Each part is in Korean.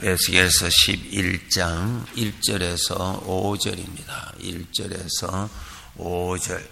에스겔서 11장 1절에서 5절입니다. 1절에서 5절.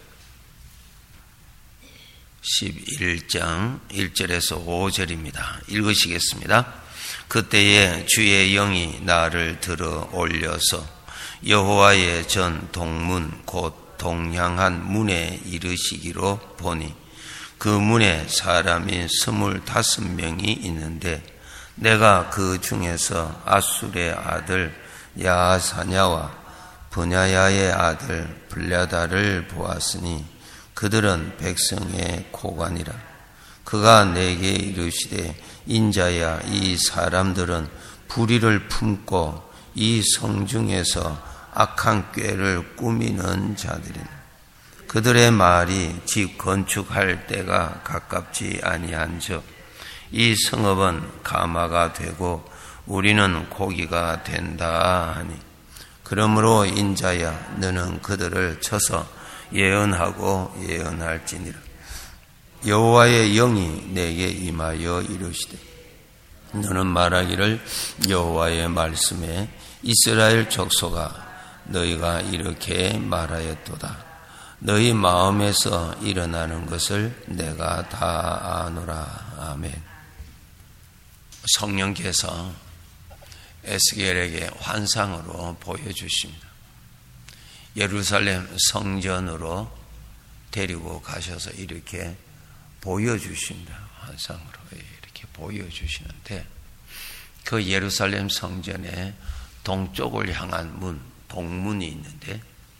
11장 1절에서 5절입니다. 읽으시겠습니다. 그때에 주의 영이 나를 들어 올려서 여호와의 전 동문 곧 동향한 문에 이르시기로 보니 그 문에 사람이 25명이 있는데 내가 그 중에서 아술의 아들 야하사냐와 브냐야의 아들 블랴다를 보았으니 그들은 백성의 고관이라. 그가 내게 이르시되 인자야, 이 사람들은 불의를 품고 이 성중에서 악한 꾀를 꾸미는 자들이니 그들의 말이 집 건축할 때가 가깝지 아니한즉 이 성읍은 가마가 되고 우리는 고기가 된다 하니 그러므로 인자야, 너는 그들을 쳐서 예언하고 예언할지니라. 여호와의 영이 내게 임하여 이르시되 너는 말하기를 여호와의 말씀에 이스라엘 족속아, 너희가 이렇게 말하였도다. 너희 마음에서 일어나는 것을 내가 다 아노라. 아멘. 성령께서 에스겔에게 환상으로 보여주십니다. 예루살렘 성전으로 데리고 가셔서 이렇게 보여주십니다. 환상으로 이렇게 보여주시는데 그 예루살렘 성전의 동쪽을 향한 문, 동문이 있는데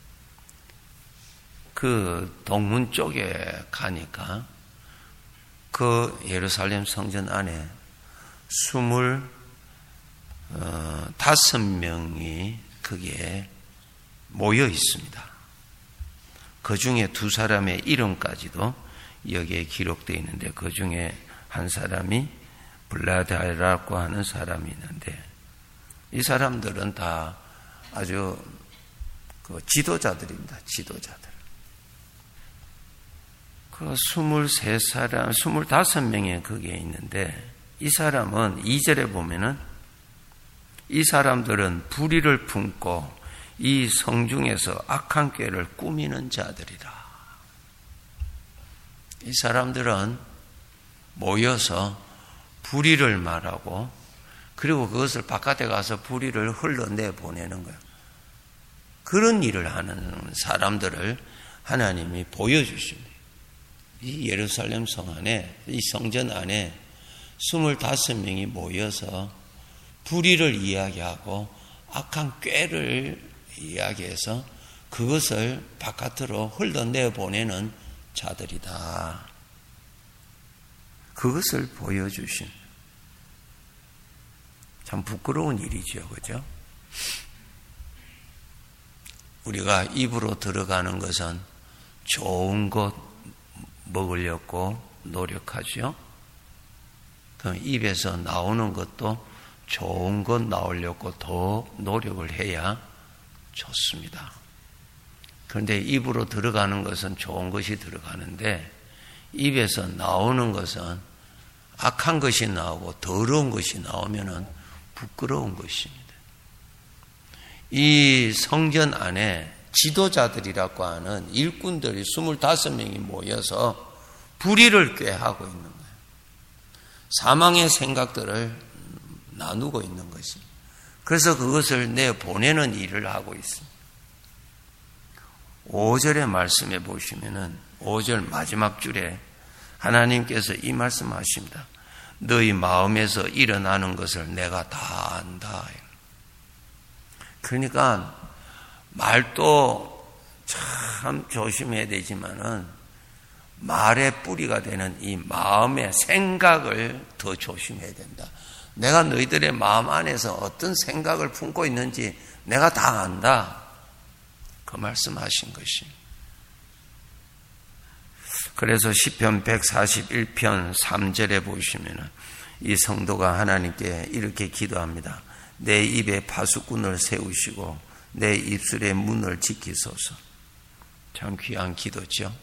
그 동문 쪽에 가니까 그 예루살렘 성전 안에 25명이 거기에 모여 있습니다. 그 중에 두 사람의 이름까지도 여기에 기록되어 있는데 그 중에 한 사람이 블라다라고 하는 사람이 있는데 이 사람들은 다 아주 지도자들입니다. 지도자들. 그 23사람, 25명이 거기에 있는데 이 사람은 2절에 보면은 이 사람들은 불의를 품고 이 성중에서 악한 꾀를 꾸미는 자들이라. 이 사람들은 모여서 불의를 말하고 그리고 그것을 바깥에 가서 불의를 흘러내 보내는 거예요. 그런 일을 하는 사람들을 하나님이 보여주십니다. 이 예루살렘 성 안에, 이 성전 안에 25명이 모여서 불의를 이야기하고 악한 꾀를 이야기해서 그것을 바깥으로 흘러내 보내는 자들이다. 그것을 보여주신 참 부끄러운 일이죠. 그죠? 우리가 입으로 들어가는 것은 좋은 것 먹으려고 노력하죠. 그럼 입에서 나오는 것도 좋은 것 나오려고 더 노력을 해야 좋습니다. 그런데 입으로 들어가는 것은 좋은 것이 들어가는데 입에서 나오는 것은 악한 것이 나오고 더러운 것이 나오면은 부끄러운 것입니다. 이 성전 안에 지도자들이라고 하는 일꾼들이 25명이 모여서 불의를 꾀하고 있는 거예요. 사망의 생각들을 나누고 있는 것입니다. 그래서 그것을 내보내는 일을 하고 있습니다. 5절의 말씀에 보시면은 5절 마지막 줄에 하나님께서 이 말씀하십니다. 너희 마음에서 일어나는 것을 내가 다 안다. 그러니까 말도 참 조심해야 되지만은 말의 뿌리가 되는 이 마음의 생각을 더 조심해야 된다. 내가 너희들의 마음 안에서 어떤 생각을 품고 있는지 내가 다 안다. 그 말씀하신 것입니다. 그래서 시편 141편 3절에 보시면은 이 성도가 하나님께 이렇게 기도합니다. 내 입에 파수꾼을 세우시고 내 입술의 문을 지키소서. 참 귀한 기도죠.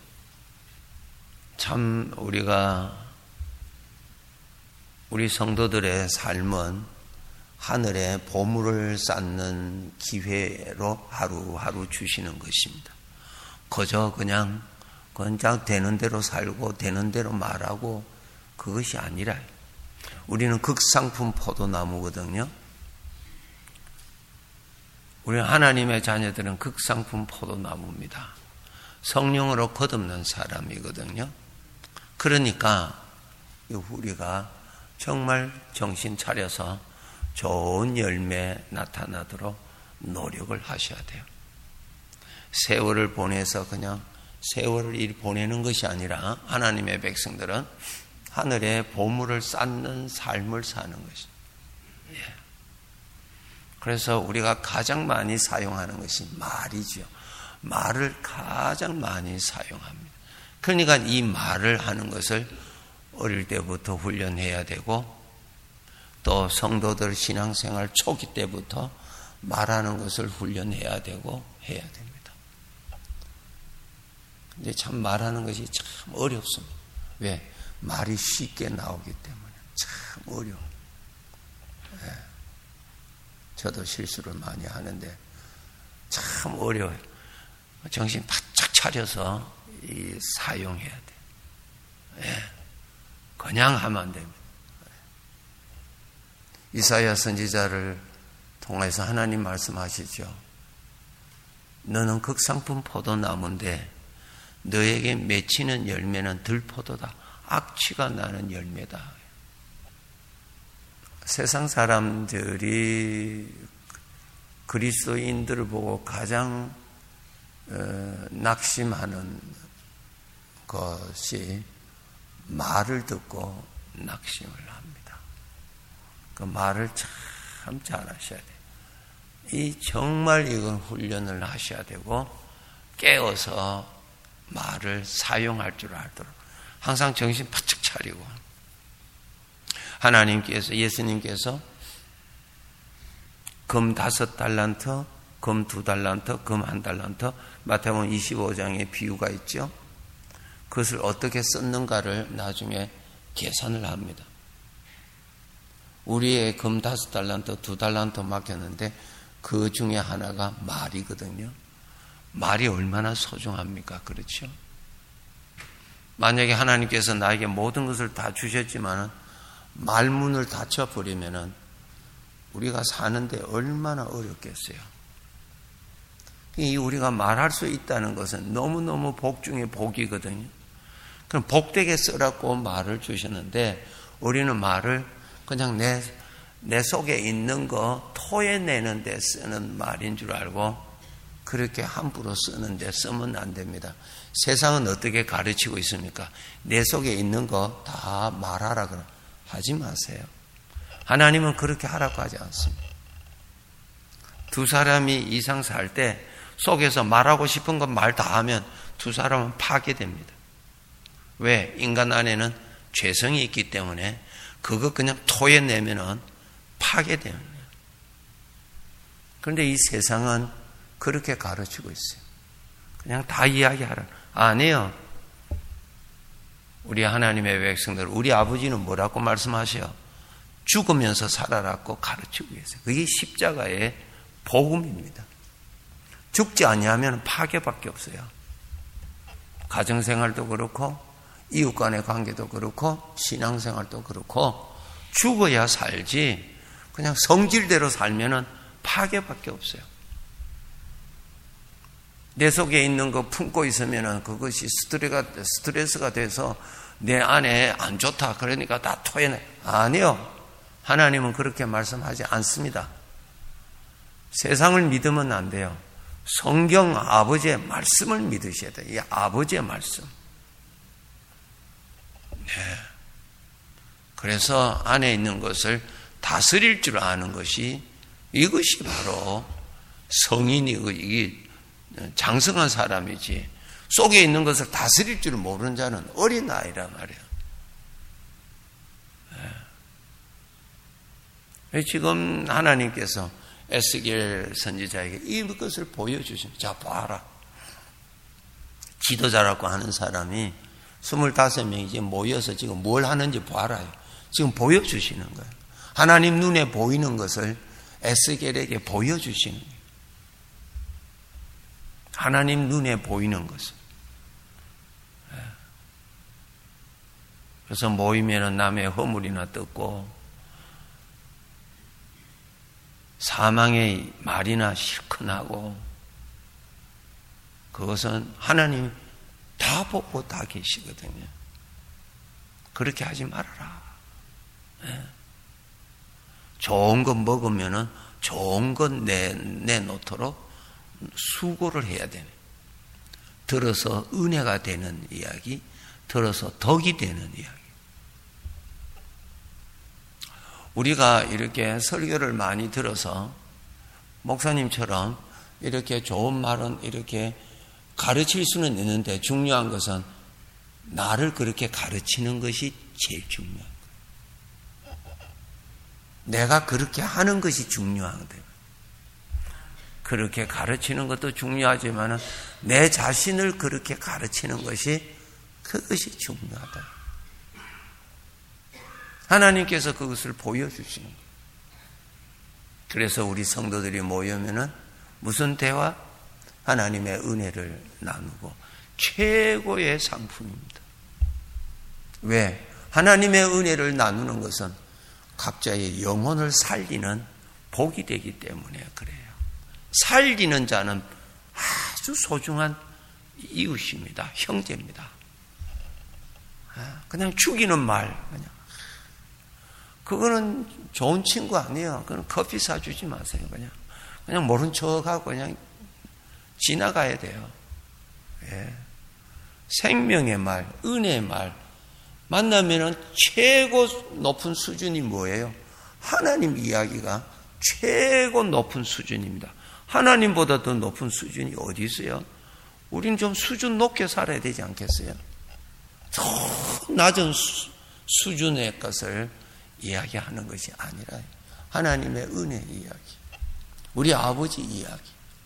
참 우리 성도들의 삶은 하늘에 보물을 쌓는 기회로 하루하루 주시는 것입니다. 그저 그냥 되는 대로 살고 되는 대로 말하고 그것이 아니라 우리는 극상품 포도나무거든요. 우리 하나님의 자녀들은 극상품 포도나무입니다. 성령으로 거듭난 사람이거든요. 그러니까 우리가 정말 정신 차려서 좋은 열매 나타나도록 노력을 하셔야 돼요. 세월을 보내서 그냥 세월을 보내는 것이 아니라 하나님의 백성들은 하늘에 보물을 쌓는 삶을 사는 것입니다. 그래서 우리가 가장 많이 사용하는 것이 말이죠. 말을 가장 많이 사용합니다. 그러니까 이 말을 하는 것을 어릴 때부터 훈련해야 되고 또 성도들 신앙생활 초기 때부터 말하는 것을 훈련해야 되고 해야 됩니다. 근데 참 말하는 것이 참 어렵습니다. 왜? 말이 쉽게 나오기 때문에 참 어려워요. 저도 실수를 많이 하는데 참 어려워요. 정신 바짝 차려서 사용해야 돼요. 그냥 하면 안 됩니다. 이사야 선지자를 통해서 하나님 말씀하시죠. 너는 극상품 포도나무인데 너에게 맺히는 열매는 들포도다. 악취가 나는 열매다. 세상 사람들이 그리스도인들을 보고 가장 낙심하는 것이 말을 듣고 낙심을 합니다. 그 말을 참 잘하셔야 돼요. 정말 이건 훈련을 하셔야 되고 깨어서 말을 사용할 줄 알도록 항상 정신 바짝 차리고 하나님께서 예수님께서 금 5달란트, 금 2달란트, 금 1달란트 마태복음 25장에 비유가 있죠. 그것을 어떻게 썼는가를 나중에 계산을 합니다. 우리의 금 5달란트, 2달란트 맡겼는데 그 중에 하나가 말이거든요. 말이 얼마나 소중합니까? 그렇죠? 만약에 하나님께서 나에게 모든 것을 다 주셨지만 말문을 닫혀버리면 우리가 사는데 얼마나 어렵겠어요. 우리가 말할 수 있다는 것은 너무너무 복 중에 복이거든요. 그럼 복되게 쓰라고 말을 주셨는데 우리는 말을 그냥 내 속에 있는 거 토해내는 데 쓰는 말인 줄 알고 그렇게 함부로 쓰는데 쓰면 안 됩니다. 세상은 어떻게 가르치고 있습니까? 내 속에 있는 거 다 말하라 그러 하지 마세요. 하나님은 그렇게 하라고 하지 않습니다. 두 사람이 이상 살 때 속에서 말하고 싶은 건 말 다 하면 두 사람은 파괴됩니다. 왜? 인간 안에는 죄성이 있기 때문에 그거 그냥 토해내면은 파괴됩니다. 그런데 이 세상은 그렇게 가르치고 있어요. 그냥 다 이야기하라. 아니에요. 우리 하나님의 백성들, 우리 아버지는 뭐라고 말씀하셔요? 죽으면서 살아라고 가르치고 계세요. 그게 십자가의 복음입니다. 죽지 아니하면 파괴밖에 없어요. 가정생활도 그렇고 이웃 간의 관계도 그렇고 신앙생활도 그렇고 죽어야 살지 그냥 성질대로 살면은 파괴밖에 없어요. 내 속에 있는 거 품고 있으면은 그것이 스트레스가 돼서 내 안에 안 좋다. 그러니까 다 토해내. 아니요. 하나님은 그렇게 말씀하지 않습니다. 세상을 믿으면 안 돼요. 성경 아버지의 말씀을 믿으셔야 돼요. 이 아버지의 말씀. 네. 그래서 안에 있는 것을 다스릴 줄 아는 것이 이것이 바로 성인이 이게 장성한 사람이지 속에 있는 것을 다스릴 줄 모르는 자는 어린아이란 말이에요. 네. 지금 하나님께서 에스겔 선지자에게 이것을 보여주십니다. 자, 봐라. 지도자라고 하는 사람이 25명이 지금 모여서 지금 뭘 하는지 봐라요. 지금 보여주시는 거예요. 하나님 눈에 보이는 것을 에스겔에게 보여주시는 거예요. 하나님 눈에 보이는 것을. 그래서 모이면은 남의 허물이나 뜯고 사망의 말이나 실컷 하고 그것은 하나님 다 보고 다 계시거든요. 그렇게 하지 말아라. 좋은 것 먹으면은 좋은 것 내놓도록 수고를 해야 되네. 들어서 은혜가 되는 이야기, 들어서 덕이 되는 이야기. 우리가 이렇게 설교를 많이 들어서 목사님처럼 이렇게 좋은 말은 이렇게 가르칠 수는 있는데 중요한 것은 나를 그렇게 가르치는 것이 제일 중요한 거예요. 내가 그렇게 하는 것이 중요하거든요. 그렇게 가르치는 것도 중요하지만 내 자신을 그렇게 가르치는 것이 그것이 중요하다. 하나님께서 그것을 보여주시는 거예요. 그래서 우리 성도들이 모이면은 무슨 대화? 하나님의 은혜를 나누고 최고의 상품입니다. 왜? 하나님의 은혜를 나누는 것은 각자의 영혼을 살리는 복이 되기 때문에 그래요. 살리는 자는 아주 소중한 이웃입니다. 형제입니다. 그냥 죽이는 말, 그거는 좋은 친구 아니에요. 그건 커피 사주지 마세요. 그냥 모른 척하고 그냥 지나가야 돼요. 예. 생명의 말, 은혜의 말 만나면은 최고 높은 수준이 뭐예요? 하나님 이야기가 최고 높은 수준입니다. 하나님보다 더 높은 수준이 어디 있어요? 우린 좀 수준 높게 살아야 되지 않겠어요? 더 낮은 수준의 것을 이야기하는 것이 아니라 하나님의 은혜 이야기, 우리 아버지 이야기,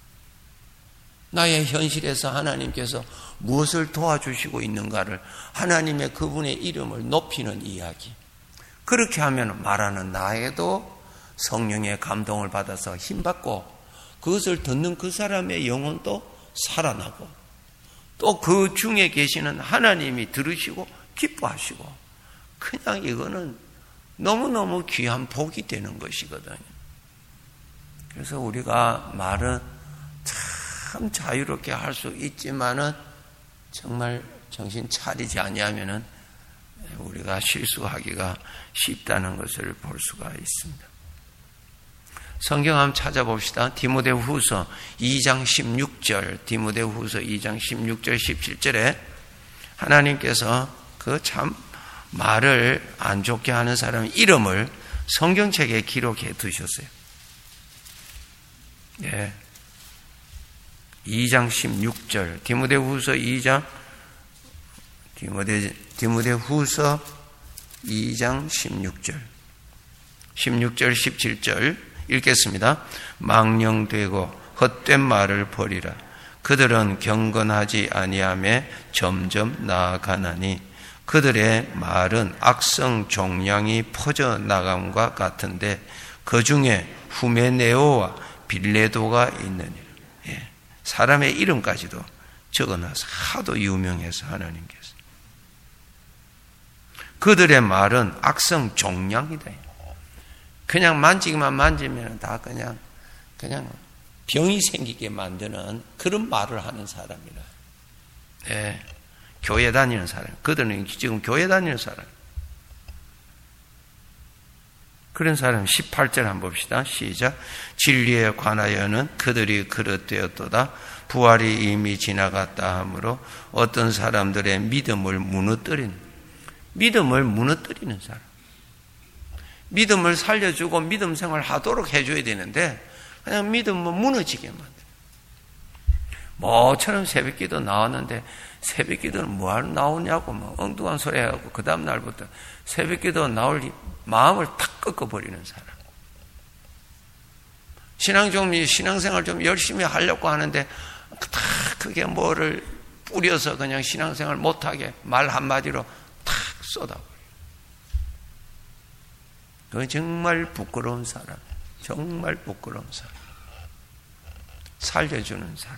나의 현실에서 하나님께서 무엇을 도와주시고 있는가를 하나님의 그분의 이름을 높이는 이야기. 그렇게 하면 말하는 나에도 성령의 감동을 받아서 힘받고 그것을 듣는 그 사람의 영혼도 살아나고 또 그 중에 계시는 하나님이 들으시고 기뻐하시고 그냥 이거는 너무너무 귀한 복이 되는 것이거든요. 그래서 우리가 말은 참 자유롭게 할 수 있지만은 정말 정신 차리지 아니하면은 우리가 실수하기가 쉽다는 것을 볼 수가 있습니다. 성경 한번 찾아봅시다. 디모데후서 2장 16절, 디모데후서 2장 16절 17절에 하나님께서 그 참 말을 안 좋게 하는 사람 이름을 성경책에 기록해 두셨어요. 예. 2장 16절, 디모데후서 2장, 디모데후서 2장 16절, 16절, 17절 읽겠습니다. 망령되고 헛된 말을 버리라. 그들은 경건하지 아니하며 점점 나아가나니 그들의 말은 악성 종양이 퍼져나감과 같은데 그 중에 후메네오와 빌레도가 있느니라. 예. 사람의 이름까지도 적어놔서 하도 유명해서 하나님께서 그들의 말은 악성 종양이다. 그냥 만지기만 만지면 다 그냥 병이 생기게 만드는 그런 말을 하는 사람이라. 예. 교회 다니는 사람. 그들은 지금 교회 다니는 사람. 그런 사람 18절 한번 봅시다. 시작. 진리에 관하여는 그들이 그릇되었도다. 부활이 이미 지나갔다 하므로 어떤 사람들의 믿음을 무너뜨리는 사람. 믿음을 살려주고 믿음 생활 하도록 해줘야 되는데 그냥 믿음은 무너지게 만들어. 뭐처럼 새벽기도 나왔는데 새벽기도는 뭐하러 나오냐고 막 엉뚱한 소리 해갖고 그 다음 날부터 새벽기도 나올 마음을 탁 꺾어버리는 사람. 신앙생활 좀 열심히 하려고 하는데 탁 그게 뭐를 뿌려서 그냥 신앙생활 못하게 말 한마디로 탁 쏟아버려. 그건 정말 부끄러운 사람, 정말 부끄러운 사람, 살려주는 사람.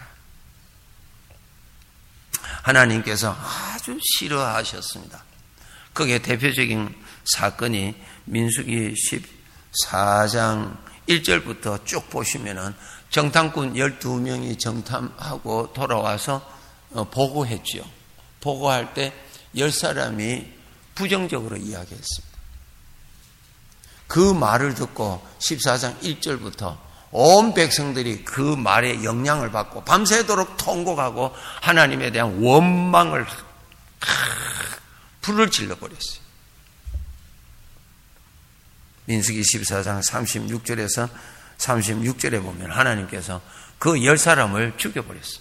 하나님께서 아주 싫어하셨습니다. 그게 대표적인 사건이 민수기 14장 1절부터 쭉 보시면은 정탐꾼 12명이 정탐하고 돌아와서 보고했죠. 보고할 때 10사람이 부정적으로 이야기했습니다. 그 말을 듣고 14장 1절부터 온 백성들이 그 말에 영향을 받고 밤새도록 통곡하고 하나님에 대한 원망을 불을 질러버렸어요. 민수기 14장 36절에서 36절에 보면 하나님께서 그 10사람을 죽여버렸어요.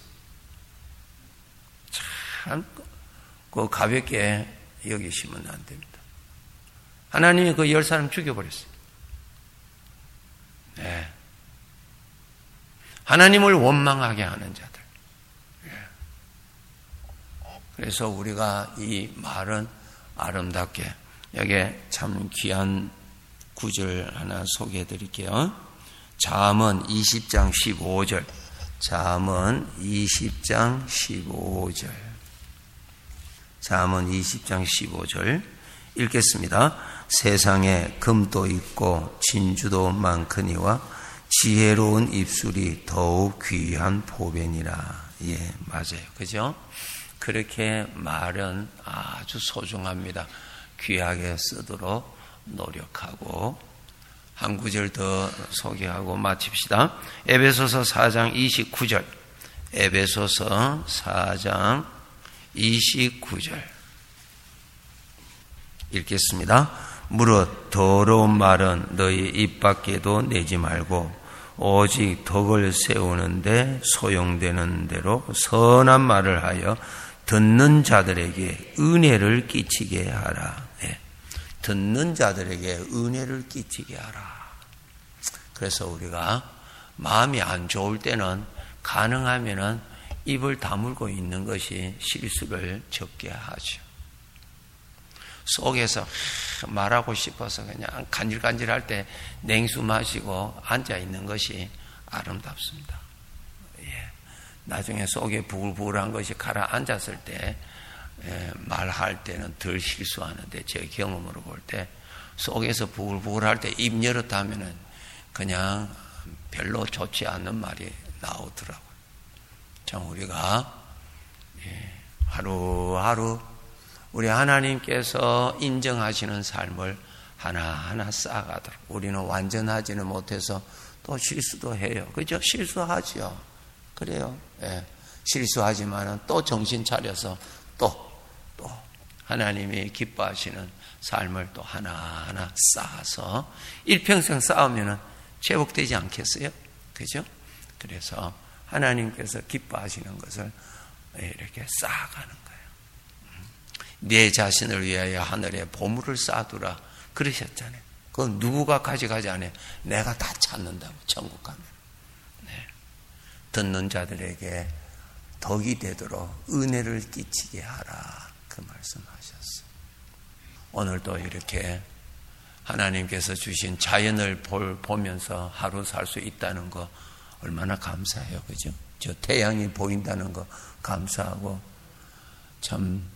참 그 가볍게 여기시면 안 됩니다. 하나님이 그 10사람 죽여버렸어요. 네. 하나님을 원망하게 하는 자들. 그래서 우리가 이 말은 아름답게, 여기에 참 귀한 구절 하나 소개해 드릴게요. 잠언 20장 15절. 잠언 20장 15절. 잠언 20장 15절 읽겠습니다. 세상에 금도 있고 진주도 많거니와 지혜로운 입술이 더욱 귀한 보배니라. 예, 맞아요. 그죠? 그렇게 말은 아주 소중합니다. 귀하게 쓰도록 노력하고. 한 구절 더 소개하고 마칩시다. 에베소서 4장 29절. 에베소서 4장 29절 읽겠습니다. 무릇 더러운 말은 너희 입 밖에도 내지 말고 오직 덕을 세우는데 소용되는 대로 선한 말을 하여 듣는 자들에게 은혜를 끼치게 하라. 네. 듣는 자들에게 은혜를 끼치게 하라. 그래서 우리가 마음이 안 좋을 때는 가능하면은 입을 다물고 있는 것이 실수를 적게 하죠. 속에서 말하고 싶어서 그냥 간질간질할 때 냉수 마시고 앉아 있는 것이 아름답습니다. 예. 나중에 속에 부글부글한 것이 가라앉았을 때 말할 때는 덜 실수하는데 제 경험으로 볼 때 속에서 부글부글할 때 입 열었다 하면은 그냥 별로 좋지 않는 말이 나오더라고요. 참 우리가 하루하루 우리 하나님께서 인정하시는 삶을 하나하나 쌓아가도록. 우리는 완전하지는 못해서 또 실수도 해요. 그죠? 실수하죠. 그래요. 예. 실수하지만은 또 정신 차려서 또 하나님이 기뻐하시는 삶을 또 하나하나 쌓아서 일평생 쌓으면은 회복되지 않겠어요? 그죠? 그래서 하나님께서 기뻐하시는 것을 이렇게 쌓아가는 거예요. 내 자신을 위하여 하늘에 보물을 쌓아두라 그러셨잖아요. 그건 누구가 가져가지 않아요. 내가 다 찾는다고 천국 가면. 네. 듣는 자들에게 덕이 되도록 은혜를 끼치게 하라 그 말씀하셨어요. 오늘도 이렇게 하나님께서 주신 자연을 보면서 하루 살 수 있다는 거 얼마나 감사해요. 그죠? 저 태양이 보인다는 거 감사하고 참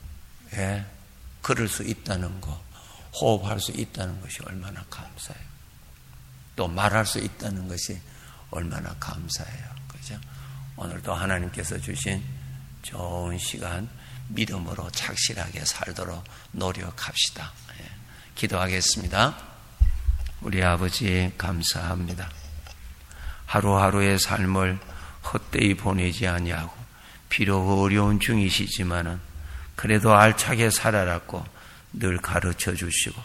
걸을 수 있다는 거, 호흡할 수 있다는 것이 얼마나 감사해요. 또 말할 수 있다는 것이 얼마나 감사해요. 그죠? 오늘도 하나님께서 주신 좋은 시간 믿음으로 착실하게 살도록 노력합시다. 기도하겠습니다. 우리 아버지 감사합니다. 하루하루의 삶을 헛되이 보내지 아니하고 비록 어려운 중이시지만은 그래도 알차게 살아라고 늘 가르쳐 주시고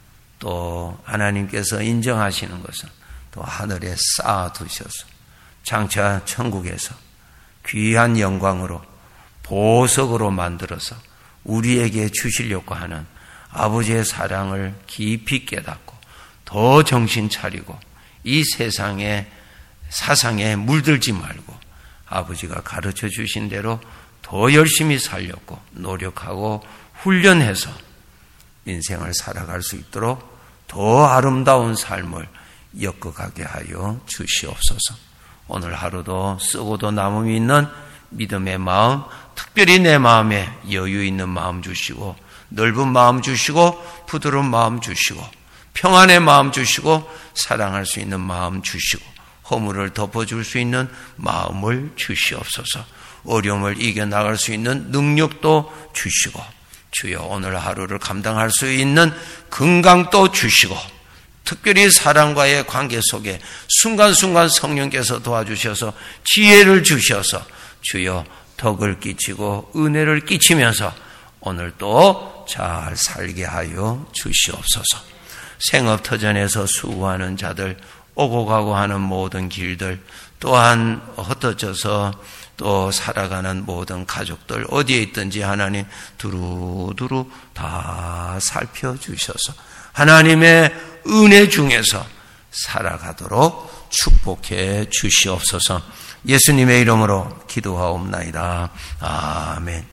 또 하나님께서 인정하시는 것은 또 하늘에 쌓아두셔서 장차 천국에서 귀한 영광으로 보석으로 만들어서 우리에게 주시려고 하는 아버지의 사랑을 깊이 깨닫고 더 정신 차리고 이 세상의 사상에 물들지 말고 아버지가 가르쳐 주신 대로 더 열심히 살려고 노력하고 훈련해서 인생을 살아갈 수 있도록 더 아름다운 삶을 엮어가게 하여 주시옵소서. 오늘 하루도 쓰고도 남음이 있는 믿음의 마음, 특별히 내 마음에 여유 있는 마음 주시고, 넓은 마음 주시고, 부드러운 마음 주시고, 평안의 마음 주시고, 사랑할 수 있는 마음 주시고, 허물을 덮어줄 수 있는 마음을 주시옵소서. 어려움을 이겨나갈 수 있는 능력도 주시고, 주여 오늘 하루를 감당할 수 있는 건강도 주시고, 특별히 사랑과의 관계 속에 순간순간 성령께서 도와주셔서 지혜를 주셔서 주여 덕을 끼치고 은혜를 끼치면서 오늘 또 잘 살게 하여 주시옵소서. 생업터전에서 수고하는 자들, 오고 가고 하는 모든 길들, 또한 흩어져서 또 살아가는 모든 가족들 어디에 있든지 하나님 두루두루 다 살펴주셔서 하나님의 은혜 중에서 살아가도록 축복해 주시옵소서. 예수님의 이름으로 기도하옵나이다. 아멘.